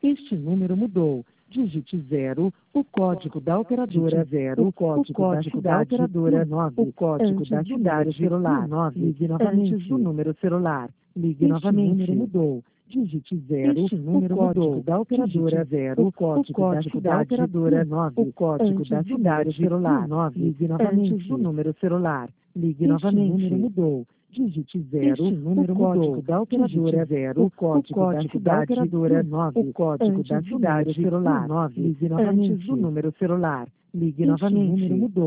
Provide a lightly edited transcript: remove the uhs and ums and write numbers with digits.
Este número mudou. Digite 0, o código da operadora 0, o código da operadora 9, o código da cidade celular 9, ligue novamente antes do número celular. Ligue novamente. Este número mudou. Digite 0, este número o código mudou. Da operadora 0, o código da operadora 9, o código da cidade celular 9, ligue novamente antes do número celular. Ligue novamente. Este número mudou. Digite 0, este número o código da operadora 0, o código da operadora 9, o código da cidade celular 9, ligue novamente antes do número celular. Ligue novamente. Este número mudou.